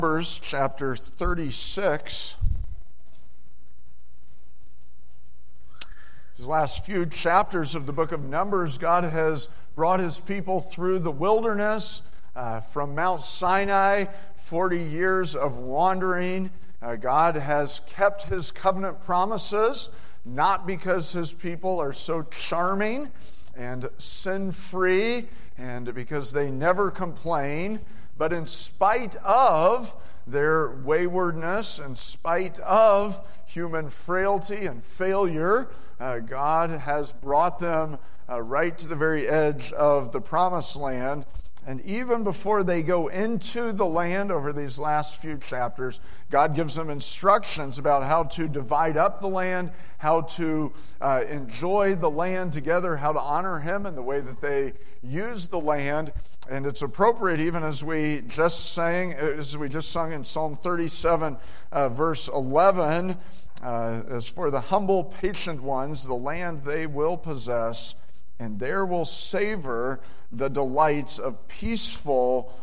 Numbers chapter 36. These last few chapters of the book of Numbers, God has brought his people through the wilderness from Mount Sinai, 40 years of wandering. God has kept his covenant promises, not because his people are so charming and sin-free and because they never complain, but in spite of their waywardness, in spite of human frailty and failure, God has brought them right to the very edge of the promised land. And even before they go into the land over these last few chapters, God gives them instructions about how to divide up the land, how to enjoy the land together, how to honor him in the way that they use the land. And it's appropriate, even as we just sung in Psalm 37, verse 11, as for the humble, patient ones, the land they will possess, and there will savor the delights of peaceful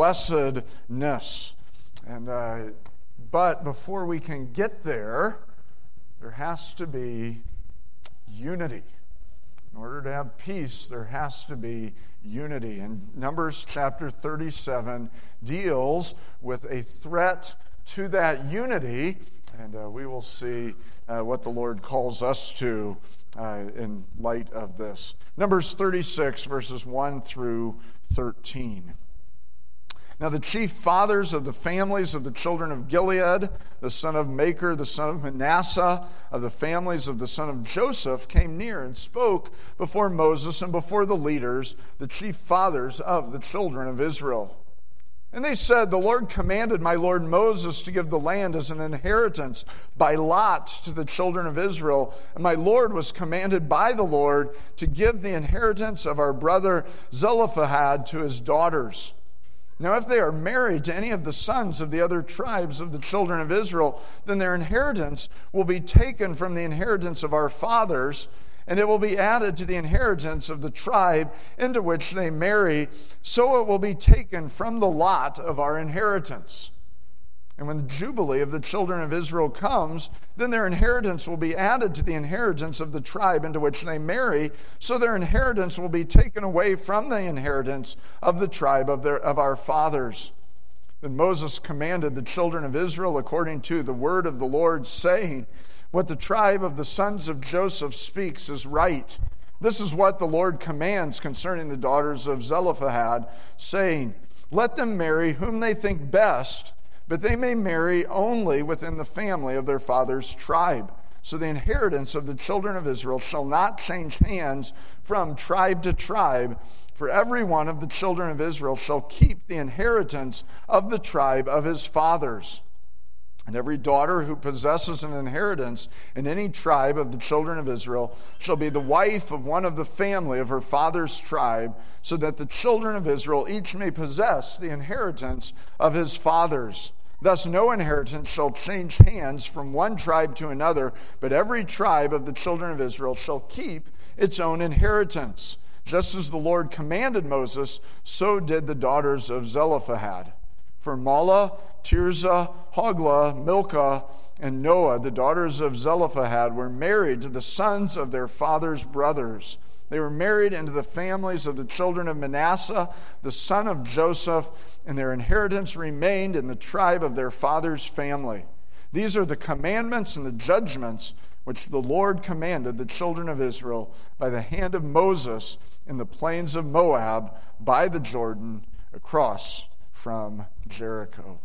blessedness. And but before we can get there, there has to be unity. In order to have peace, there has to be unity. And Numbers chapter 37 deals with a threat to that unity, and we will see what the Lord calls us to in light of this. Numbers 36, verses 1 through 13. Now the chief fathers of the families of the children of Gilead, the son of Machir, the son of Manasseh, of the families of the son of Joseph, came near and spoke before Moses and before the leaders, the chief fathers of the children of Israel. And they said, the Lord commanded my lord Moses to give the land as an inheritance by lot to the children of Israel. And my lord was commanded by the Lord to give the inheritance of our brother Zelophehad to his daughters. Now, if they are married to any of the sons of the other tribes of the children of Israel, then their inheritance will be taken from the inheritance of our fathers, and it will be added to the inheritance of the tribe into which they marry, so it will be taken from the lot of our inheritance. And when the Jubilee of the children of Israel comes, then their inheritance will be added to the inheritance of the tribe into which they marry, so their inheritance will be taken away from the inheritance of the tribe of our fathers. Then Moses commanded the children of Israel according to the word of the Lord, saying, what the tribe of the sons of Joseph speaks is right. This is what the Lord commands concerning the daughters of Zelophehad, saying, let them marry whom they think best, but they may marry only within the family of their father's tribe. So the inheritance of the children of Israel shall not change hands from tribe to tribe, for every one of the children of Israel shall keep the inheritance of the tribe of his fathers. And every daughter who possesses an inheritance in any tribe of the children of Israel shall be the wife of one of the family of her father's tribe, so that the children of Israel each may possess the inheritance of his fathers. Thus no inheritance shall change hands from one tribe to another, but every tribe of the children of Israel shall keep its own inheritance. Just as the Lord commanded Moses, so did the daughters of Zelophehad. For Mahlah, Tirzah, Hoglah, Milcah, and Noah, the daughters of Zelophehad, were married to the sons of their father's brothers. They were married into the families of the children of Manasseh, the son of Joseph, and their inheritance remained in the tribe of their father's family. These are the commandments and the judgments which the Lord commanded the children of Israel by the hand of Moses in the plains of Moab by the Jordan across from Jericho.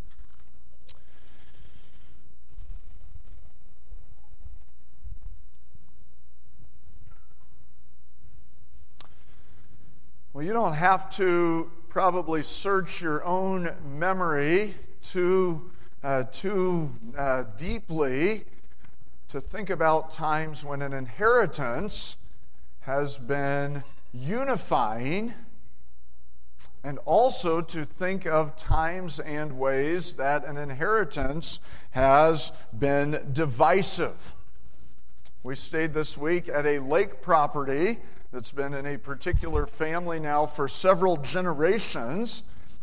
Well, you don't have to probably search your own memory too deeply to think about times when an inheritance has been unifying, and also to think of times and ways that an inheritance has been divisive. We stayed this week at a lake property that's been in a particular family now for several generations.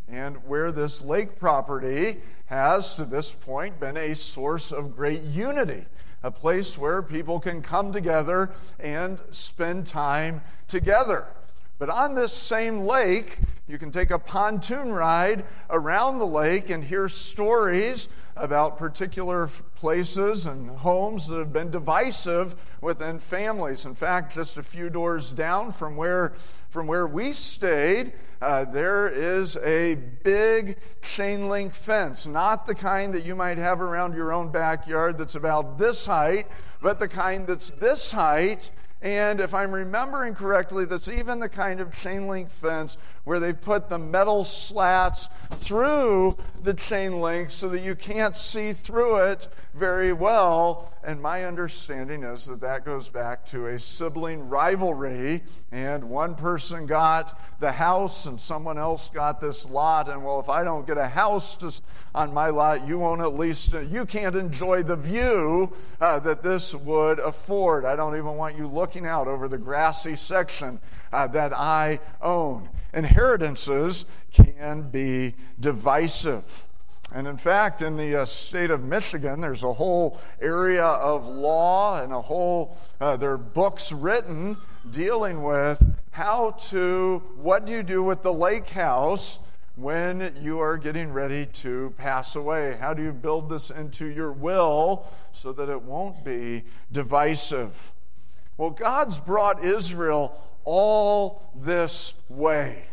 and where this lake property has, to this point, been a source of great unity, a place where people can come together and spend time together. But on this same lake, you can take a pontoon ride around the lake and hear stories about particular places and homes that have been divisive within families. In fact, just a few doors down from where we stayed, there is a big chain link fence, not the kind that you might have around your own backyard that's about this height, but the kind that's this height. And if I'm remembering correctly, that's even the kind of chain link fence where they've put the metal slats through the chain link so that you can't see through it very well. And my understanding is that that goes back to a sibling rivalry, and one person got the house and someone else got this lot. And well, if I don't get a house on my lot, you can't enjoy the view that this would afford. I don't even want you looking out over the grassy section that I own. Inheritances can be divisive. And in fact, in the state of Michigan, there's a whole area of law and there are books written dealing with what do you do with the lake house when you are getting ready to pass away? How do you build this into your will so that it won't be divisive? Well, God's brought Israel all this way.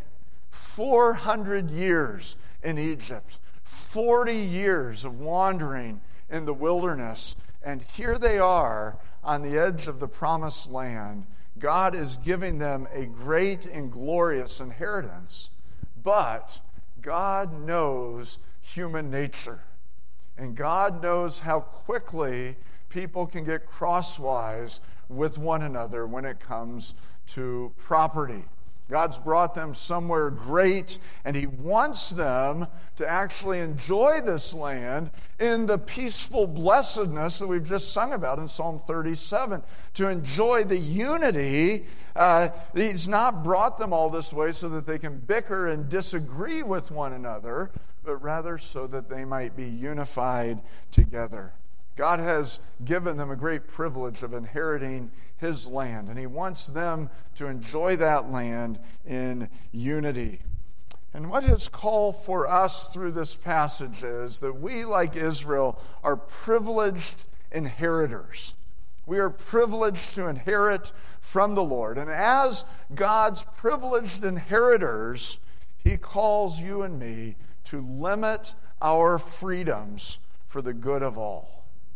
400 years in Egypt, 40 years of wandering in the wilderness, and here they are on the edge of the promised land. God is giving them a great and glorious inheritance, but God knows human nature, and God knows how quickly people can get crosswise with one another when it comes to property. God's brought them somewhere great, and He wants them to actually enjoy this land in the peaceful blessedness that we've just sung about in Psalm 37. To enjoy the unity, He's not brought them all this way so that they can bicker and disagree with one another, but rather so that they might be unified together. God has given them a great privilege of inheriting His land, and He wants them to enjoy that land in unity. And what His call for us through this passage is that we, like Israel, are privileged inheritors. We are privileged to inherit from the Lord. And as God's privileged inheritors, He calls you and me to limit our freedoms for the good of all.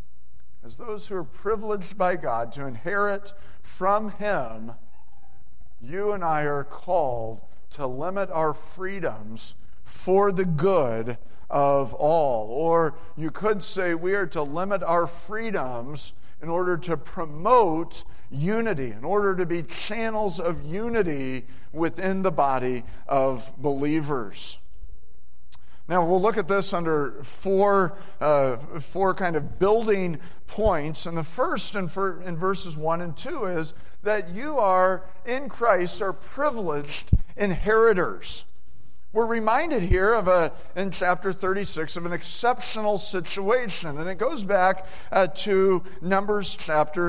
As those who are privileged by God to inherit from Him, you and I are called to limit our freedoms for the good of all. Or you could say we are to limit our freedoms in order to promote unity, in order to be channels of unity within the body of believers. Now, we'll look at this under four kind of building points. And the first in verses 1 and 2 is that you are, in Christ, are privileged inheritors. We're reminded here in chapter 36 of an exceptional situation. And it goes back to Numbers chapter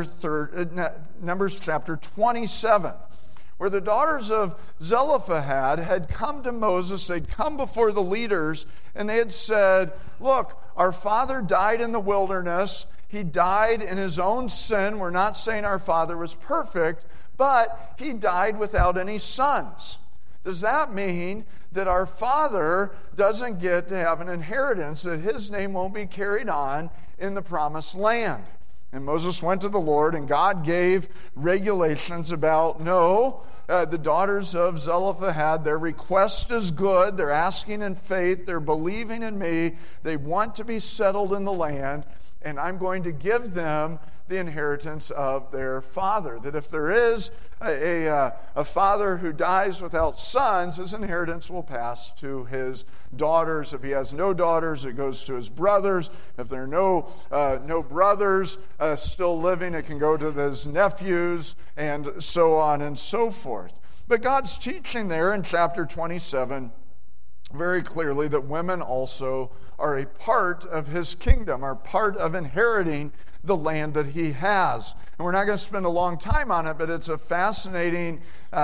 27. Where the daughters of Zelophehad had come to Moses, they'd come before the leaders, and they had said, look, our father died in the wilderness. He died in his own sin. We're not saying our father was perfect, but he died without any sons. Does that mean that our father doesn't get to have an inheritance, that his name won't be carried on in the promised land? And Moses went to the Lord, and God gave regulations about, the daughters of Zelophehad, their request is good. They're asking in faith. They're believing in me. They want to be settled in the land, and I'm going to give them the inheritance of their father. That if there is a father who dies without sons, his inheritance will pass to his daughters. If he has no daughters, it goes to his brothers. If there are no brothers still living, it can go to his nephews, and so on and so forth. But God's teaching there in chapter 27 very clearly that women also are a part of his kingdom, are part of inheriting the land that he has. And we're not going to spend a long time on it, but it's a fascinating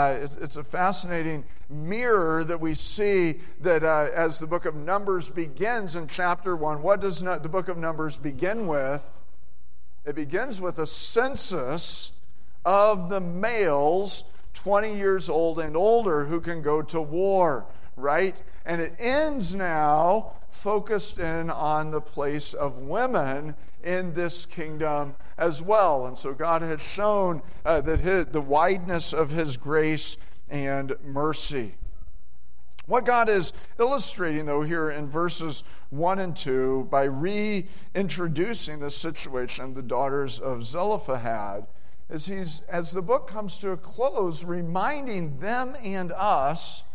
mirror that we see that as the book of Numbers begins in chapter 1. What does the book of Numbers begin with? It begins with a census of the males 20 years old and older who can go to war, right? And it ends now focused in on the place of women in this kingdom as well. And so God had shown the wideness of his grace and mercy. What God is illustrating, though, here in verses 1 and 2, by reintroducing the situation, the daughters of Zelophehad, is as the book comes to a close, reminding them and us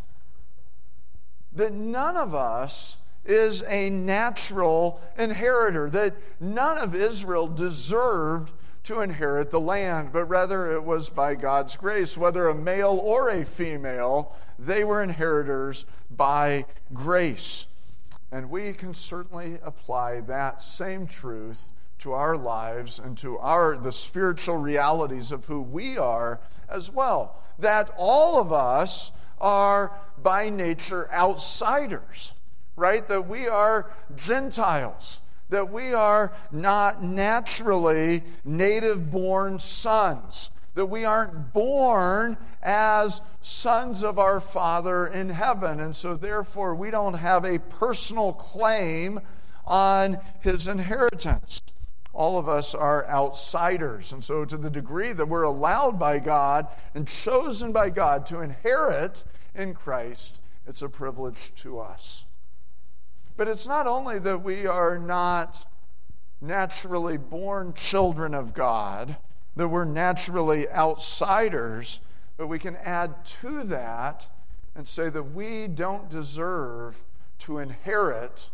that none of us is a natural inheritor, that none of Israel deserved to inherit the land, but rather it was by God's grace. Whether a male or a female, they were inheritors by grace. And we can certainly apply that same truth to our lives and to the spiritual realities of who we are as well. That all of us are by nature outsiders, right? That we are Gentiles, that we are not naturally native-born sons, that we aren't born as sons of our Father in heaven, and so therefore we don't have a personal claim on his inheritance. All of us are outsiders, and so to the degree that we're allowed by God and chosen by God to inherit in Christ, it's a privilege to us. But it's not only that we are not naturally born children of God, that we're naturally outsiders, but we can add to that and say that we don't deserve to inherit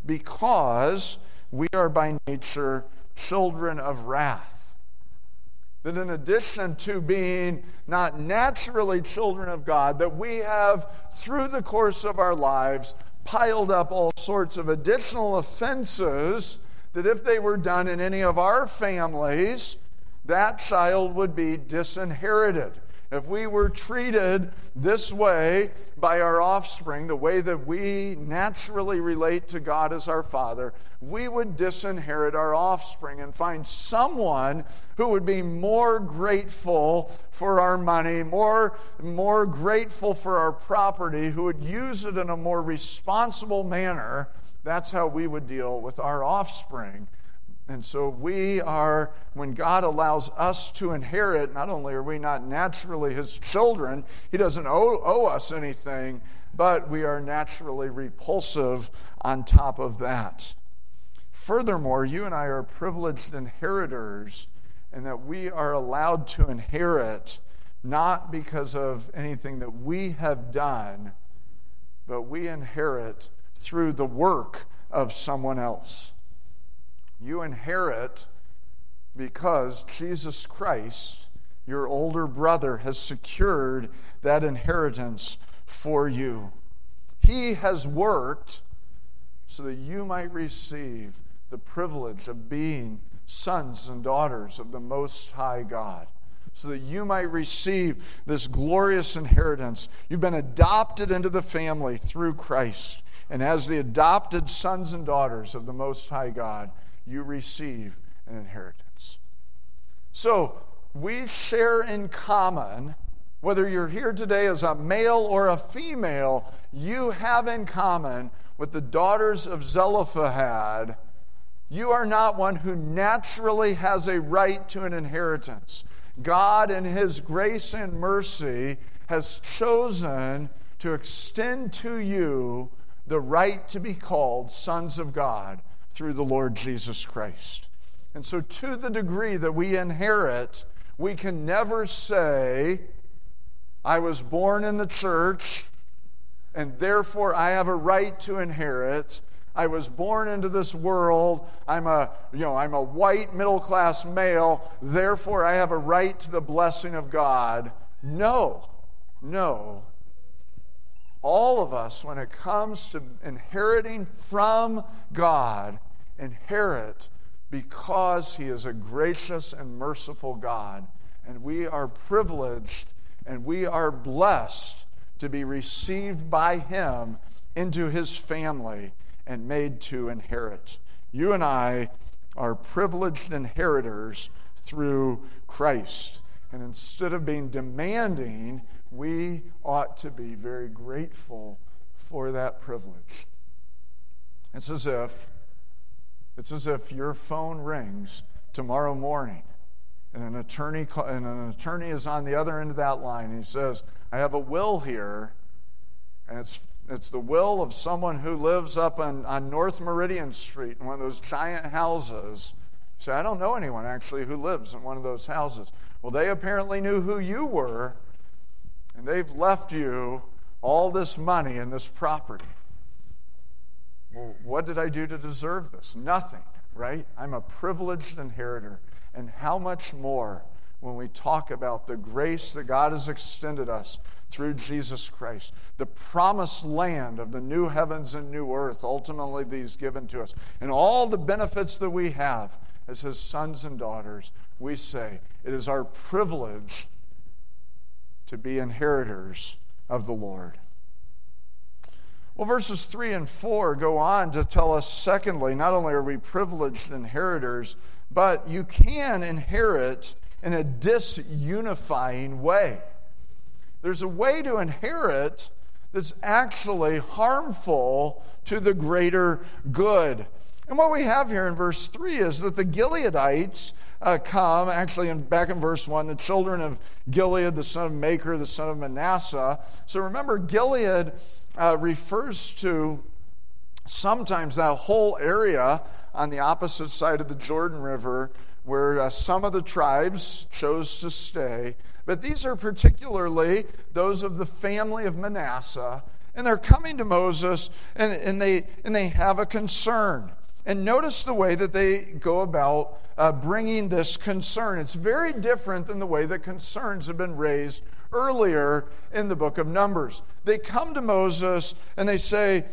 because we are by nature children of wrath. That in addition to being not naturally children of God, that we have, through the course of our lives, piled up all sorts of additional offenses that if they were done in any of our families, that child would be disinherited. If we were treated this way by our offspring, the way that we naturally relate to God as our Father, we would disinherit our offspring and find someone who would be more grateful for our money, more grateful for our property, who would use it in a more responsible manner. That's how we would deal with our offspring. And so when God allows us to inherit, not only are we not naturally his children, he doesn't owe us anything, but we are naturally repulsive on top of that. Furthermore, you and I are privileged inheritors, and that we are allowed to inherit not because of anything that we have done, but we inherit through the work of someone else. You inherit because Jesus Christ, your older brother, has secured that inheritance for you. He has worked so that you might receive the privilege of being sons and daughters of the Most High God, so that you might receive this glorious inheritance. You've been adopted into the family through Christ, and as the adopted sons and daughters of the Most High God, you receive an inheritance. So, we share in common, whether you're here today as a male or a female, you have in common with the daughters of Zelophehad. You are not one who naturally has a right to an inheritance. God, in his grace and mercy, has chosen to extend to you the right to be called sons of God through the Lord Jesus Christ. And so to the degree that we inherit, we can never say, I was born in the church, and therefore I have a right to inherit. I was born into this world. I'm a white middle-class male, therefore I have a right to the blessing of God. No. all of us, when it comes to inheriting from God, inherit because He is a gracious and merciful God. And we are privileged and we are blessed to be received by Him into His family and made to inherit. You and I are privileged inheritors through Christ. And instead of being demanding, we ought to be very grateful for that privilege. It's as if your phone rings tomorrow morning and an attorney is on the other end of that line and he says, I have a will here, and it's the will of someone who lives up on North Meridian Street in one of those giant houses. You say, I don't know anyone actually who lives in one of those houses. Well, they apparently knew who you were, and they've left you all this money and this property. Well, what did I do to deserve this? Nothing, right? I'm a privileged inheritor. And how much more when we talk about the grace that God has extended us through Jesus Christ, the promised land of the new heavens and new earth, ultimately these given to us, and all the benefits that we have as His sons and daughters, we say it is our privilege to be inheritors of the Lord. Well, verses 3 and 4 go on to tell us, secondly, not only are we privileged inheritors, but you can inherit in a disunifying way. There's a way to inherit that's actually harmful to the greater good. And what we have here in verse 3 is that the Gileadites come, actually back in verse 1, the children of Gilead, the son of Machir, the son of Manasseh. So remember, Gilead refers to sometimes that whole area on the opposite side of the Jordan River where some of the tribes chose to stay. But these are particularly those of the family of Manasseh. And they're coming to Moses and they have a concern. And notice the way that they go about bringing this concern. It's very different than the way that concerns have been raised earlier in the book of Numbers. They come to Moses and they say,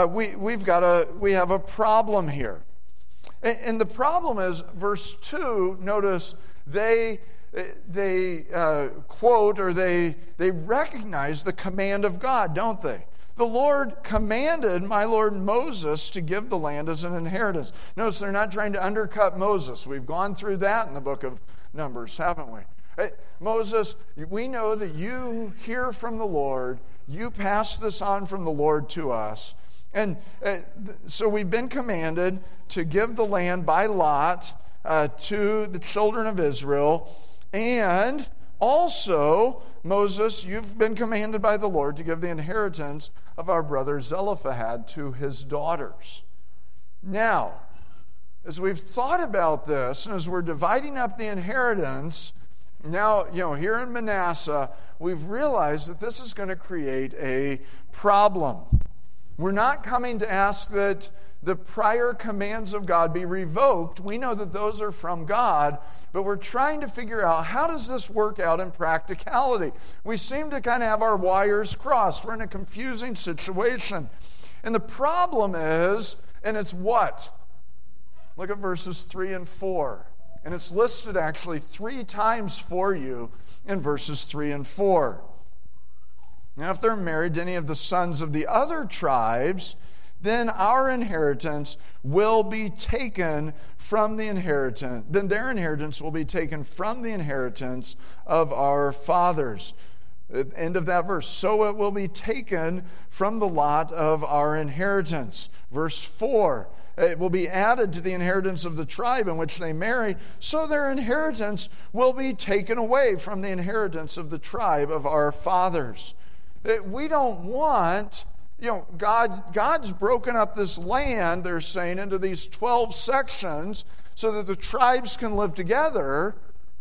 we have a problem here. And the problem is, verse 2, notice they quote or they recognize the command of God, don't they? The Lord commanded my Lord Moses to give the land as an inheritance. Notice they're not trying to undercut Moses. We've gone through that in the book of Numbers, haven't we? Hey, Moses, we know that you hear from the Lord. You pass this on from the Lord to us. And so we've been commanded to give the land by lot to the children of Israel. And also, Moses, you've been commanded by the Lord to give the inheritance of our brother Zelophehad to his daughters. Now, as we've thought about this, and as we're dividing up the inheritance, now, here in Manasseh, we've realized that this is going to create a problem. We're not coming to ask that the prior commands of God be revoked. We know that those are from God, but we're trying to figure out how does this work out in practicality. We seem to kind of have our wires crossed. We're in a confusing situation. And the problem is, and it's what? Look at verses 3 and 4. And it's listed actually 3 times for you in verses 3 and 4. Now, if they're married to any of the sons of the other tribes, then our inheritance will be taken from the inheritance. Then their inheritance will be taken from the inheritance of our fathers. End of that verse. So it will be taken from the lot of our inheritance. Verse 4. It will be added to the inheritance of the tribe in which they marry, so their inheritance will be taken away from the inheritance of the tribe of our fathers. We don't want, God's broken up this land, they're saying, into these 12 sections so that the tribes can live together.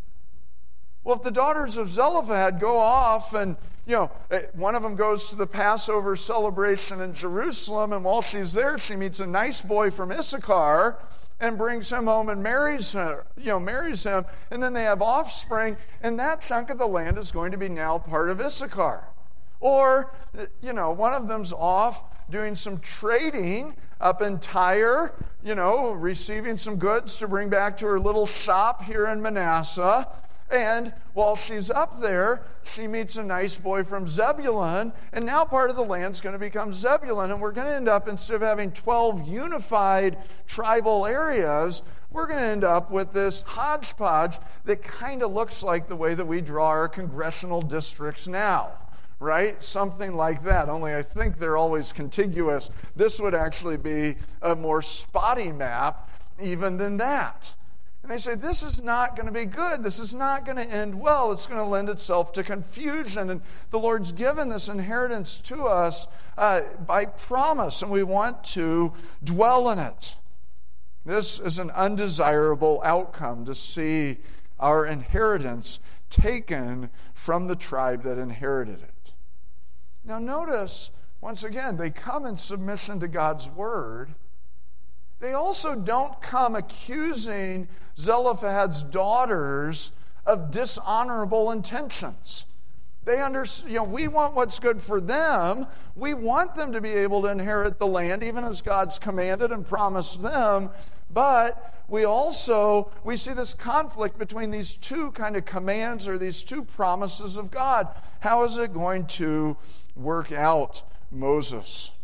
Well, if the daughters of Zelophehad go off and, one of them goes to the Passover celebration in Jerusalem, and while she's there, she meets a nice boy from Issachar and brings him home and marries him, and then they have offspring, and that chunk of the land is going to be now part of Issachar. Or, one of them's off doing some trading up in Tyre, receiving some goods to bring back to her little shop here in Manasseh. And while she's up there, she meets a nice boy from Zebulun, and now part of the land's going to become Zebulun, and we're going to end up, instead of having 12 unified tribal areas, we're going to end up with this hodgepodge that kind of looks like the way that we draw our congressional districts now, right? Something like that, only I think they're always contiguous. This would actually be a more spotty map even than that. And they say, this is not going to be good. This is not going to end well. It's going to lend itself to confusion. And the Lord's given this inheritance to us by promise, and we want to dwell in it. This is an undesirable outcome, to see our inheritance taken from the tribe that inherited it. Now notice, once again, they come in submission to God's word. They also don't come accusing Zelophehad's daughters of dishonorable intentions. They understand, we want what's good for them. We want them to be able to inherit the land, even as God's commanded and promised them. But we see this conflict between these two kind of commands, or these two promises of God. How is it going to work out, Moses?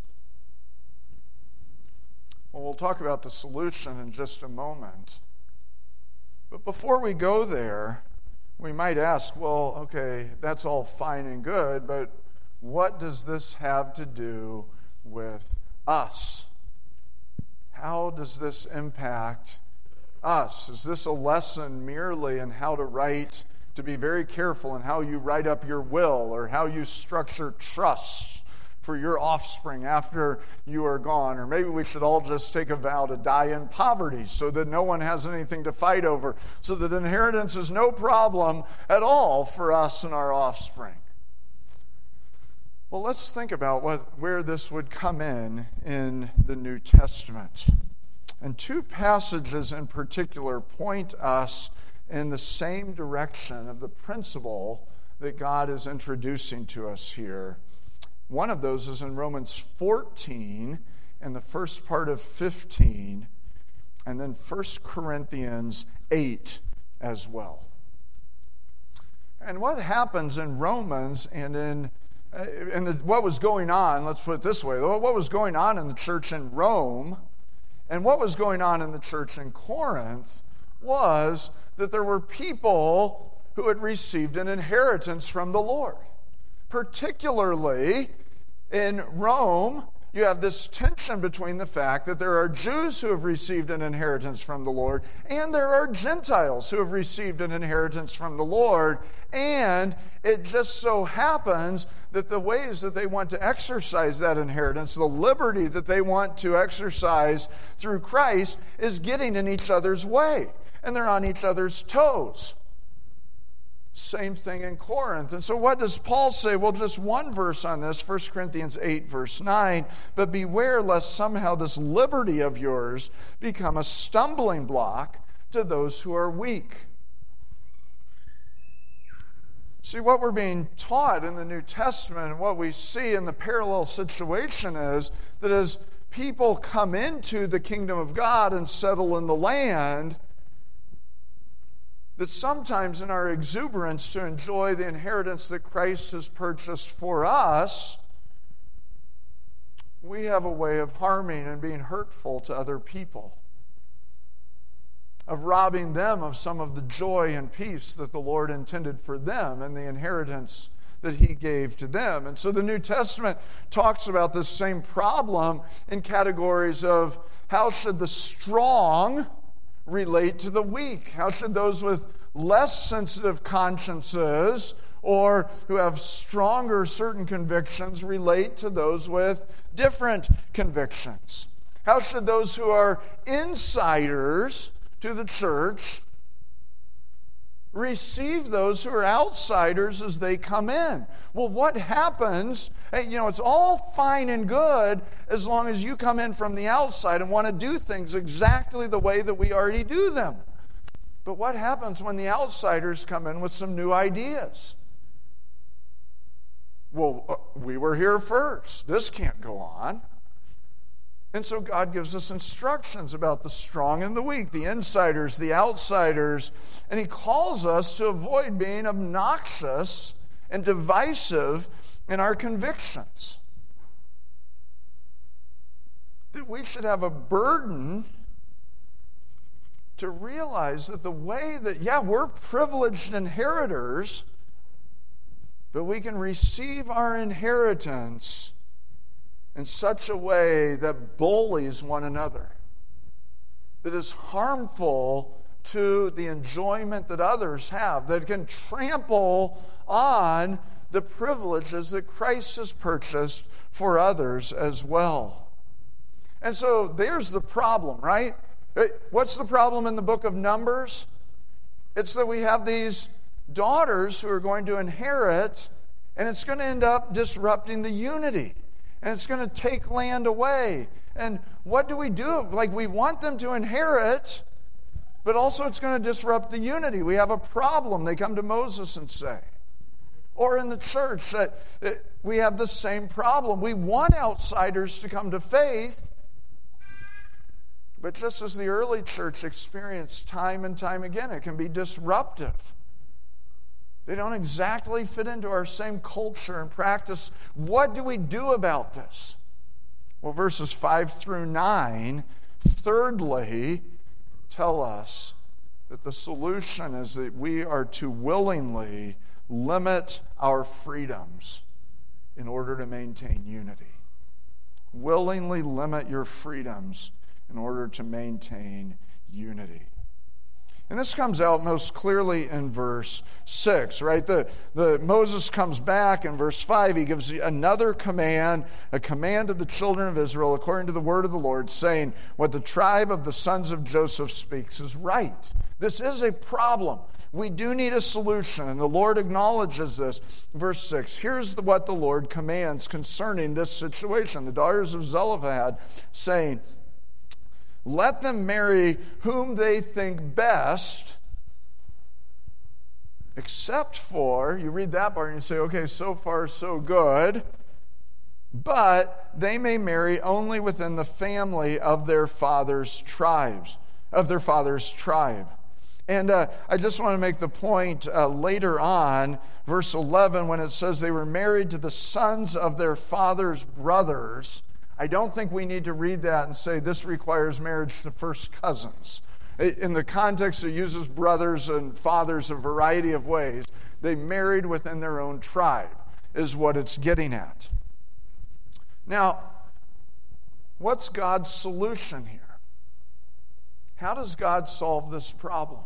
Well, we'll talk about the solution in just a moment. But before we go there, we might ask, well, okay, that's all fine and good, but what does this have to do with us? How does this impact us? Is this a lesson merely in how to be very careful in how you write up your will, or how you structure trusts for your offspring after you are gone? Or maybe we should all just take a vow to die in poverty so that no one has anything to fight over, so that inheritance is no problem at all for us and our offspring. Well, let's think about where this would come in the New Testament. And two passages in particular point us in the same direction of the principle that God is introducing to us here. One of those is in Romans 14 and the first part of 15, and then 1 Corinthians 8 as well. And what happens in Romans and what was going on, let's put it this way, what was going on in the church in Rome and what was going on in the church in Corinth was that there were people who had received an inheritance from the Lord. Particularly in Rome, you have this tension between the fact that there are Jews who have received an inheritance from the Lord, and there are Gentiles who have received an inheritance from the Lord. And it just so happens that the ways that they want to exercise that inheritance, the liberty that they want to exercise through Christ, is getting in each other's way, and they're on each other's toes. Same thing in Corinth. And so what does Paul say? Well, just one verse on this, 1 Corinthians 8, verse 9. But beware lest somehow this liberty of yours become a stumbling block to those who are weak. See, what we're being taught in the New Testament and what we see in the parallel situation is that as people come into the kingdom of God and settle in the land, that sometimes in our exuberance to enjoy the inheritance that Christ has purchased for us, we have a way of harming and being hurtful to other people, of robbing them of some of the joy and peace that the Lord intended for them and the inheritance that He gave to them. And so the New Testament talks about this same problem in categories of how should the strong relate to the weak? How should those with less sensitive consciences or who have stronger certain convictions relate to those with different convictions? How should those who are insiders to the church receive those who are outsiders as they come in? Well, what happens? It's all fine and good as long as you come in from the outside and want to do things exactly the way that we already do them. But what happens when the outsiders come in with some new ideas? Well, we were here first. This can't go on. And so God gives us instructions about the strong and the weak, the insiders, the outsiders, and he calls us to avoid being obnoxious and divisive in our convictions. That we should have a burden to realize that the way that, we're privileged inheritors, but we can receive our inheritance in such a way that bullies one another, that is harmful to the enjoyment that others have, that can trample on the privileges that Christ has purchased for others as well. And so there's the problem, right? What's the problem in the book of Numbers? It's that we have these daughters who are going to inherit, and it's going to end up disrupting the unity. And it's going to take land away. And what do? We want them to inherit, but also it's going to disrupt the unity. We have a problem, they come to Moses and say. Or in the church, that we have the same problem. We want outsiders to come to faith, but just as the early church experienced time and time again, it can be disruptive. They don't exactly fit into our same culture and practice. What do we do about this? Well, verses 5 through 9, thirdly, tell us that the solution is that we are to willingly limit our freedoms in order to maintain unity. Willingly limit your freedoms in order to maintain unity. And this comes out most clearly in verse 6, right? Moses comes back in verse 5. He gives another command, a command to the children of Israel according to the word of the Lord, saying, what the tribe of the sons of Joseph speaks is right. This is a problem. We do need a solution, and the Lord acknowledges this. Verse 6, here's what the Lord commands concerning this situation. The daughters of Zelophehad saying, let them marry whom they think best, except for, you read that part and you say, okay, so far so good, but they may marry only within the family of their father's tribes, of their father's tribe. And I just want to make the point later on, verse 11, when it says they were married to the sons of their father's brothers, I don't think we need to read that and say this requires marriage to first cousins. In the context, it uses brothers and fathers a variety of ways. They married within their own tribe is what it's getting at. Now, what's God's solution here? How does God solve this problem?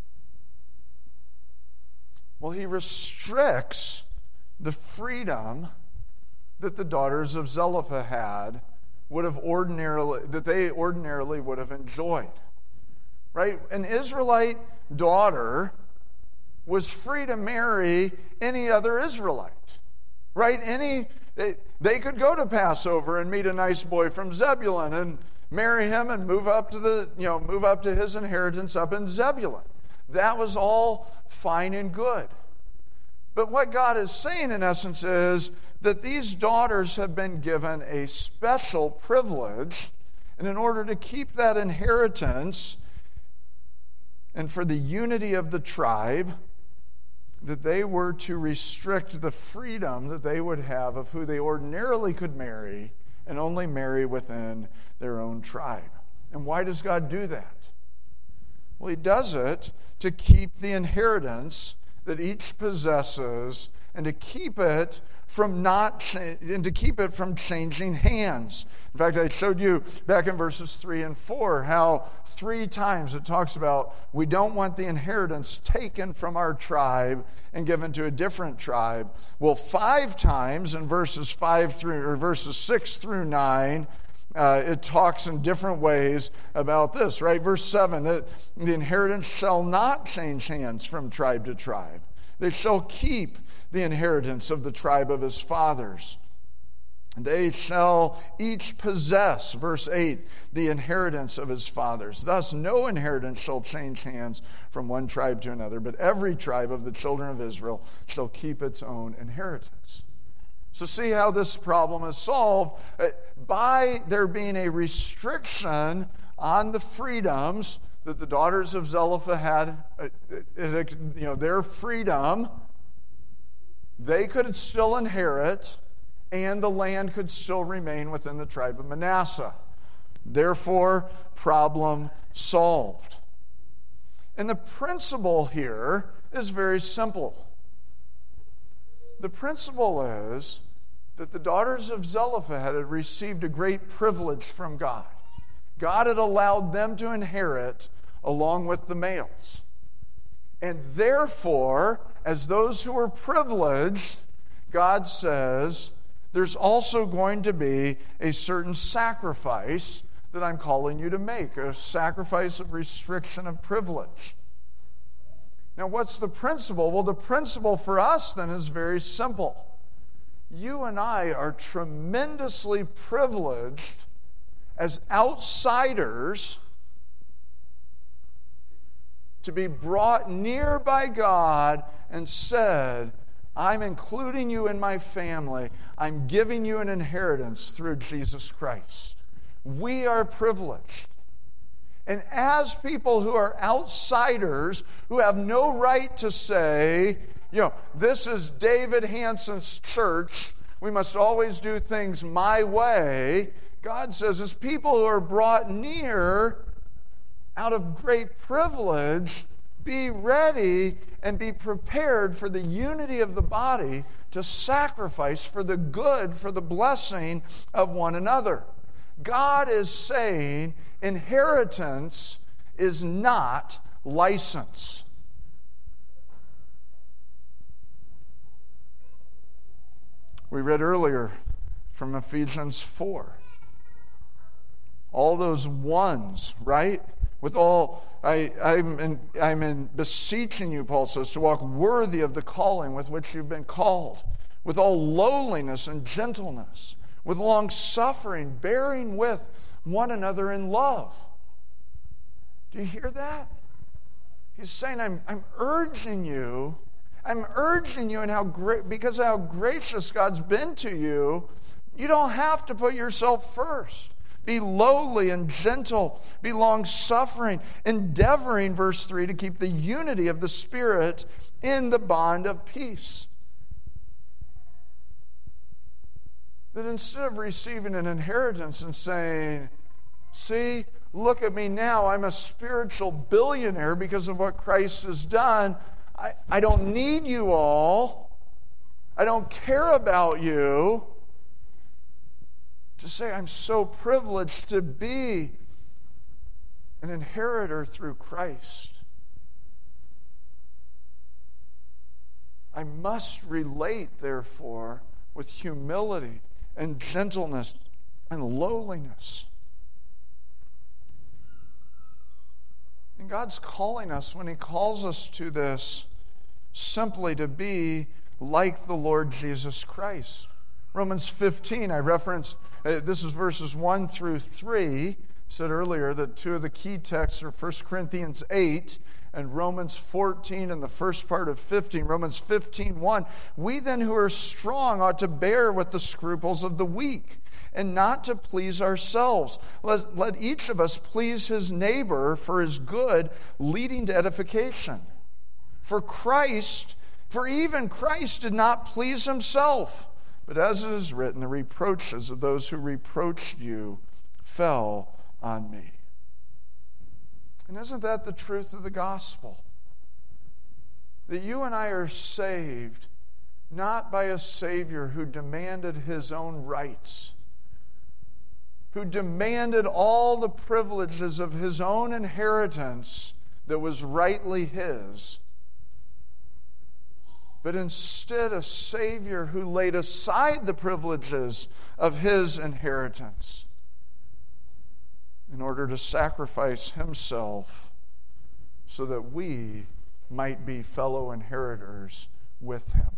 Well, he restricts the freedom that the daughters of Zelophehad would have ordinarily would have enjoyed. Right? An Israelite daughter was free to marry any other Israelite. Right? They could go to Passover and meet a nice boy from Zebulun and marry him and move up to his inheritance up in Zebulun. That was all fine and good. But what God is saying in essence is that these daughters have been given a special privilege, and in order to keep that inheritance and for the unity of the tribe, that they were to restrict the freedom that they would have of who they ordinarily could marry and only marry within their own tribe. And why does God do that? Well, he does it to keep the inheritance that each possesses and to keep it from changing hands. In fact, I showed you back in verses 3 and 4 how 3 times it talks about we don't want the inheritance taken from our tribe and given to a different tribe. Well, 5 times in verses 6 through 9, it talks in different ways about this, right? Verse 7, that the inheritance shall not change hands from tribe to tribe. They shall keep the inheritance of the tribe of his fathers. They shall each possess, verse 8, the inheritance of his fathers. Thus, no inheritance shall change hands from one tribe to another, but every tribe of the children of Israel shall keep its own inheritance. So see how this problem is solved by there being a restriction on the freedoms that the daughters of Zelophehad had, their freedom. They could still inherit, and the land could still remain within the tribe of Manasseh. Therefore, problem solved. And the principle here is very simple. The principle is that the daughters of Zelophehad had received a great privilege from God. God had allowed them to inherit along with the males. And therefore, as those who were privileged, God says, there's also going to be a certain sacrifice that I'm calling you to make, a sacrifice of restriction of privilege. Now, what's the principle? Well, the principle for us then is very simple. You and I are tremendously privileged as outsiders to be brought near by God and said, I'm including you in my family. I'm giving you an inheritance through Jesus Christ. We are privileged. And as people who are outsiders, who have no right to say, this is David Hansen's church, we must always do things my way, God says, as people who are brought near out of great privilege, be ready and be prepared for the unity of the body to sacrifice for the good, for the blessing of one another. God is saying inheritance is not license. We read earlier from Ephesians 4. All those ones, right? With all, I'm beseeching you, Paul says, to walk worthy of the calling with which you've been called, with all lowliness and gentleness, with long suffering, bearing with one another in love. Do you hear that? He's saying, I'm urging you in how great, because of how gracious God's been to you, you don't have to put yourself first. Be lowly and gentle. Be long-suffering, endeavoring, verse 3, to keep the unity of the Spirit in the bond of peace. That instead of receiving an inheritance and saying, see, look at me now, I'm a spiritual billionaire because of what Christ has done. I don't need you all. I don't care about you. To say, I'm so privileged to be an inheritor through Christ. I must relate, therefore, with humility and gentleness and lowliness. And God's calling us, when He calls us to this, simply to be like the Lord Jesus Christ. Romans 15, I referenced, this is verses 1 through 3. I said earlier that two of the key texts are 1 Corinthians 8 and Romans 14 and the first part of 15. Romans 15:1. We then who are strong ought to bear with the scruples of the weak and not to please ourselves. Let each of us please his neighbor for his good, leading to edification. For even Christ did not please himself. But as it is written, the reproaches of those who reproached you fell on me. And isn't that the truth of the gospel? That you and I are saved not by a Savior who demanded his own rights, who demanded all the privileges of his own inheritance that was rightly his, but instead a Savior who laid aside the privileges of his inheritance in order to sacrifice himself so that we might be fellow inheritors with him.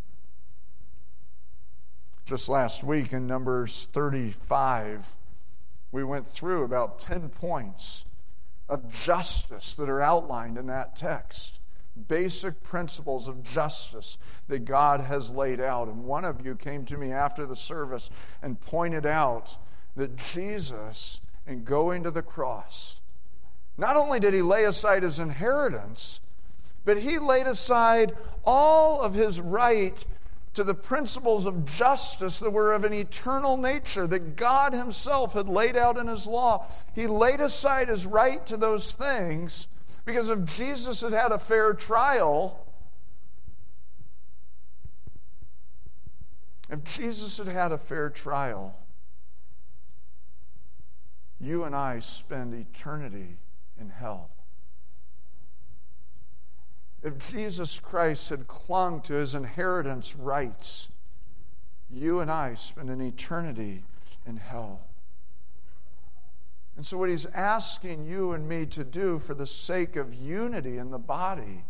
Just last week in Numbers 35, we went through about 10 points of justice that are outlined in that text. basic principles of justice that God has laid out. And one of you came to me after the service and pointed out that Jesus, in going to the cross, not only did he lay aside his inheritance, but he laid aside all of his right to the principles of justice that were of an eternal nature, that God himself had laid out in his law. He laid aside his right to those things because if Jesus had had a fair trial, you and I spend eternity in hell. If Jesus Christ had clung to his inheritance rights, you and I spend an eternity in hell. And so what he's asking you and me to do for the sake of unity in the body,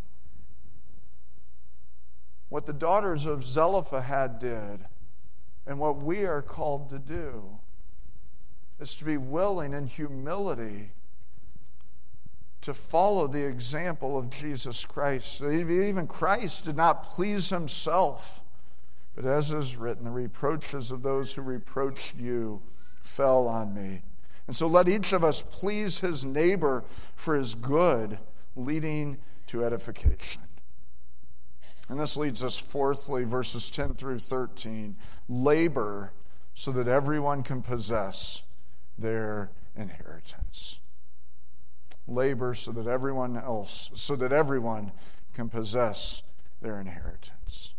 what the daughters of Zelophehad did and what we are called to do, is to be willing in humility to follow the example of Jesus Christ. Even Christ did not please himself, but as is written, the reproaches of those who reproached you fell on me. And so let each of us please his neighbor for his good, leading to edification. And this leads us, fourthly, verses 10 through 13. Labor so that everyone can possess their inheritance. Labor so that everyone can possess their inheritance.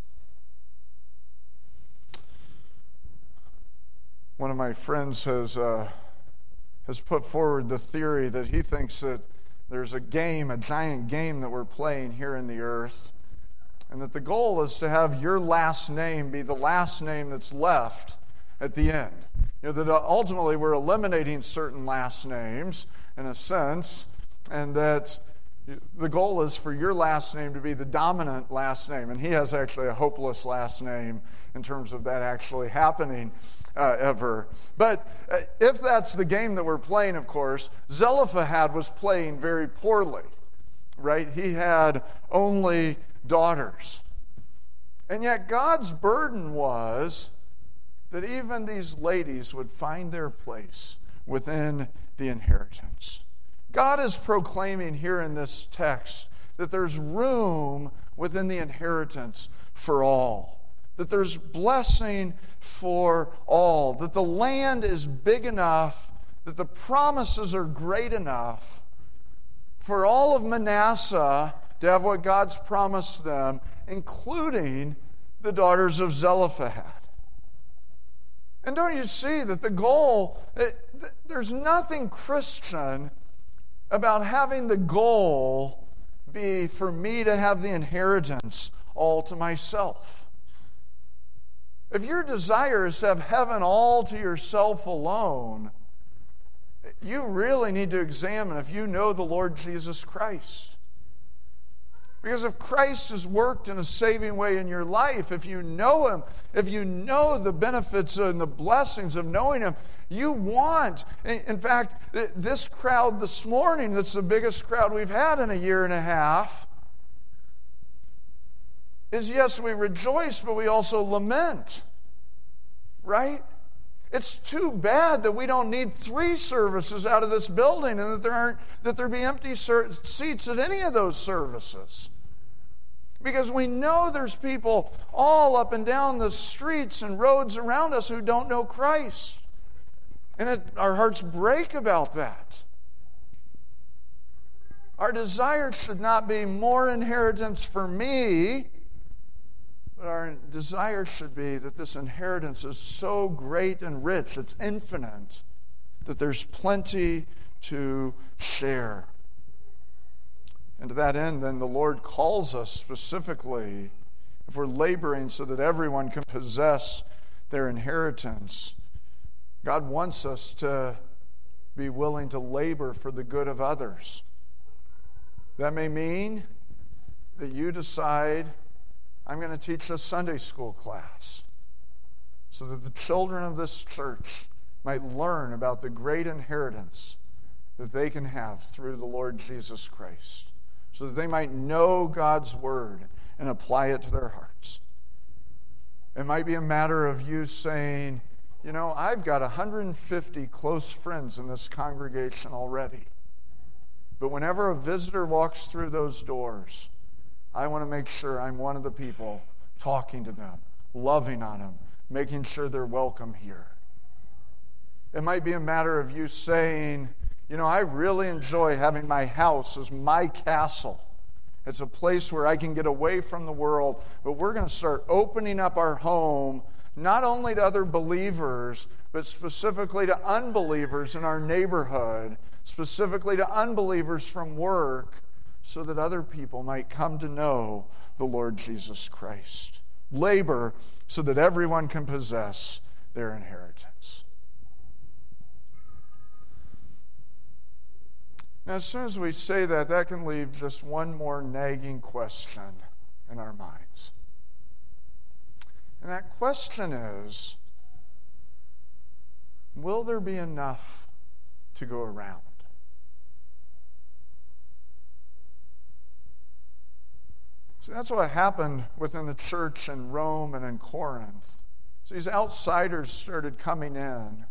One of my friends has put forward the theory that he thinks that there's a giant game that we're playing here in the earth, and that the goal is to have your last name be the last name that's left at the end. That ultimately we're eliminating certain last names, in a sense, and that the goal is for your last name to be the dominant last name. And he has actually a hopeless last name in terms of that actually happening ever. But if that's the game that we're playing, of course, Zelophehad was playing very poorly, right? He had only daughters. And yet God's burden was that even these ladies would find their place within the inheritance. God is proclaiming here in this text that there's room within the inheritance for all, that there's blessing for all, that the land is big enough, that the promises are great enough for all of Manasseh to have what God's promised them, including the daughters of Zelophehad. And don't you see that the goal, there's nothing Christian about having the goal be for me to have the inheritance all to myself. If your desire is to have heaven all to yourself alone, you really need to examine if you know the Lord Jesus Christ. Because if Christ has worked in a saving way in your life, if you know him, if you know the benefits and the blessings of knowing him, you want. In fact, this crowd this morning, that's the biggest crowd we've had in a year and a half, is yes, we rejoice, but we also lament. Right? It's too bad that we don't need 3 services out of this building and that there be empty seats at any of those services. Because we know there's people all up and down the streets and roads around us who don't know Christ. And our hearts break about that. Our desire should not be more inheritance for me, but our desire should be that this inheritance is so great and rich, it's infinite, that there's plenty to share. And to that end, then, the Lord calls us specifically, if we're laboring so that everyone can possess their inheritance, God wants us to be willing to labor for the good of others. That may mean that you decide, I'm going to teach a Sunday school class so that the children of this church might learn about the great inheritance that they can have through the Lord Jesus Christ. so that they might know God's word and apply it to their hearts. It might be a matter of you saying, you know, I've got 150 close friends in this congregation already. But whenever a visitor walks through those doors, I want to make sure I'm one of the people talking to them, loving on them, making sure they're welcome here. It might be a matter of you saying, you know, I really enjoy having my house as my castle. It's a place where I can get away from the world, but we're going to start opening up our home not only to other believers, but specifically to unbelievers in our neighborhood, specifically to unbelievers from work, so that other people might come to know the Lord Jesus Christ. Labor so that everyone can possess their inheritance. Now, as soon as we say that, that can leave just one more nagging question in our minds. And that question is, will there be enough to go around? So that's what happened within the church in Rome and in Corinth. So these outsiders started coming in.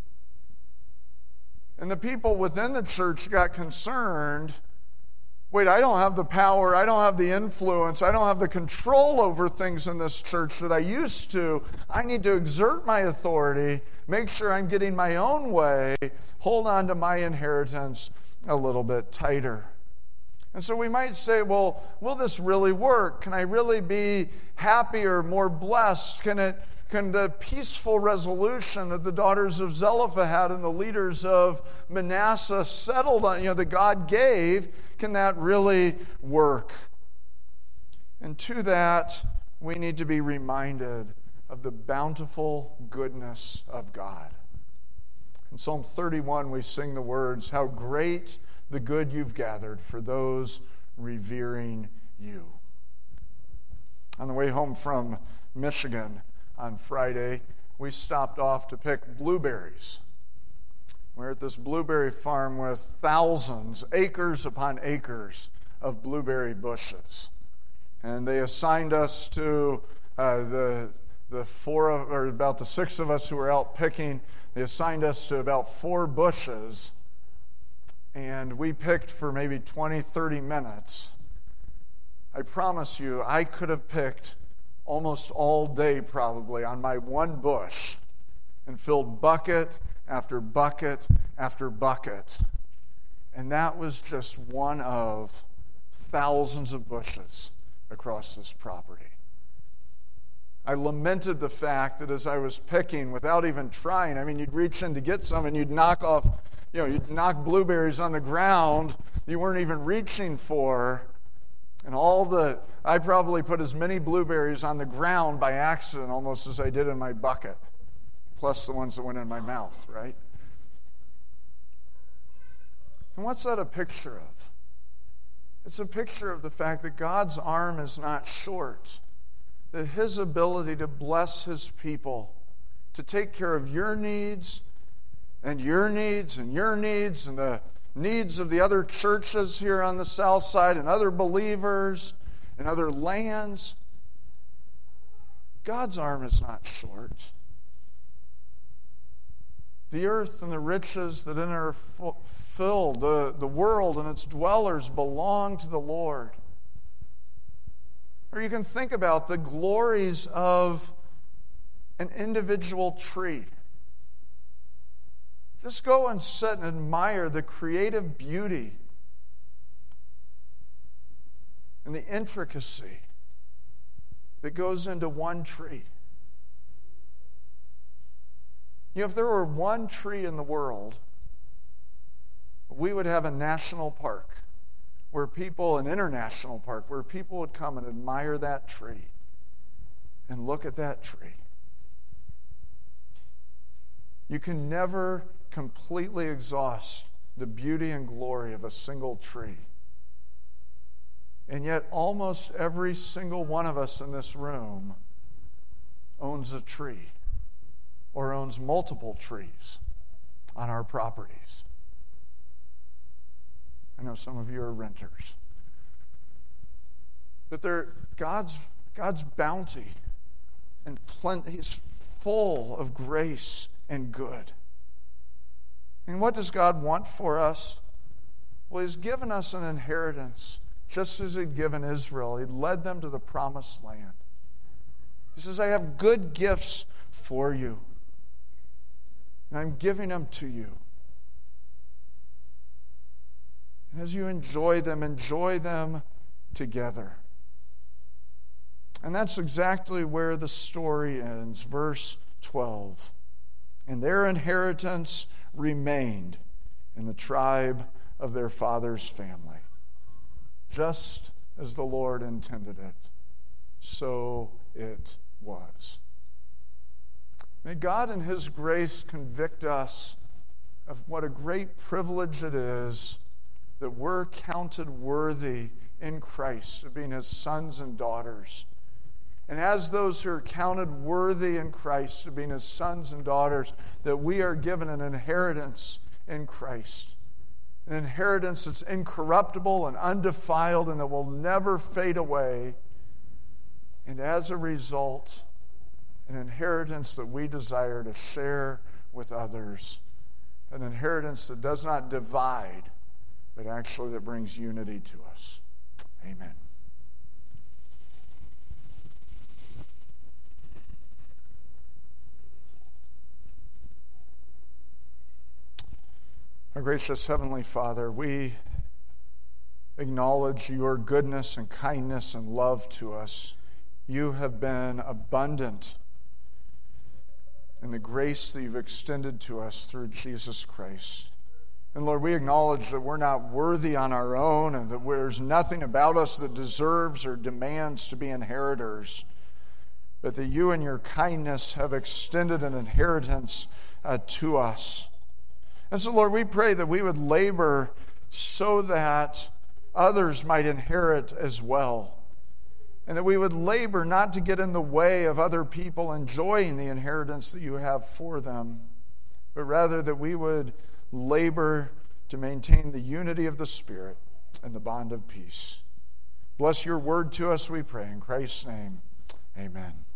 And the people within the church got concerned. Wait, I don't have the power, I don't have the influence, I don't have the control over things in this church that I used to. I need to exert my authority, make sure I'm getting my own way, hold on to my inheritance a little bit tighter. And so we might say, well, will this really work? Can I really be happier, more blessed? Can the peaceful resolution that the daughters of Zelophehad and the leaders of Manasseh settled on, that God gave, can that really work? And to that, we need to be reminded of the bountiful goodness of God. In Psalm 31, we sing the words, "How great the good you've gathered for those revering you." On the way home from Michigan on Friday, we stopped off to pick blueberries. We're at this blueberry farm with thousands, acres upon acres of blueberry bushes. And they assigned us to the six of us who were out picking. They assigned us to about 4 bushes. And we picked for maybe 20, 30 minutes. I promise you, I could have picked almost all day probably on my one bush and filled bucket after bucket after bucket. And that was just one of thousands of bushes across this property. I lamented the fact that as I was picking, without even trying, you'd reach in to get some and you'd knock blueberries on the ground you weren't even reaching for. And I probably put as many blueberries on the ground by accident almost as I did in my bucket, plus the ones that went in my mouth, right? And what's that a picture of? It's a picture of the fact that God's arm is not short, that His ability to bless His people, to take care of your needs and your needs and your needs and the needs of the other churches here on the south side and other believers and other lands. God's arm is not short. The earth and the riches that in her fill, the world and its dwellers belong to the Lord. Or you can think about the glories of an individual tree. Just go and sit and admire the creative beauty and the intricacy that goes into one tree. If there were one tree in the world, we would have a national park an international park, where people would come and admire that tree and look at that tree. You can never completely exhaust the beauty and glory of a single tree. And yet almost every single one of us in this room owns a tree or owns multiple trees on our properties. I know some of you are renters. But they're God's bounty and plenty. He's full of grace and good. And what does God want for us? Well, He's given us an inheritance, just as He'd given Israel. He led them to the promised land. He says, I have good gifts for you, and I'm giving them to you. And as you enjoy them together. And that's exactly where the story ends. Verse 12. And their inheritance remained in the tribe of their father's family. Just as the Lord intended it, so it was. May God in His grace convict us of what a great privilege it is that we're counted worthy in Christ of being His sons and daughters. And as those who are counted worthy in Christ of being His sons and daughters, that we are given an inheritance in Christ. An inheritance that's incorruptible and undefiled and that will never fade away. And as a result, an inheritance that we desire to share with others. An inheritance that does not divide, but actually that brings unity to us. Amen. Our gracious Heavenly Father, we acknowledge your goodness and kindness and love to us. You have been abundant in the grace that you've extended to us through Jesus Christ. And Lord, we acknowledge that we're not worthy on our own and that there's nothing about us that deserves or demands to be inheritors, but that you in your kindness have extended an inheritance to us. And so, Lord, we pray that we would labor so that others might inherit as well. And that we would labor not to get in the way of other people enjoying the inheritance that you have for them, but rather that we would labor to maintain the unity of the Spirit and the bond of peace. Bless your word to us, we pray. In Christ's name, amen.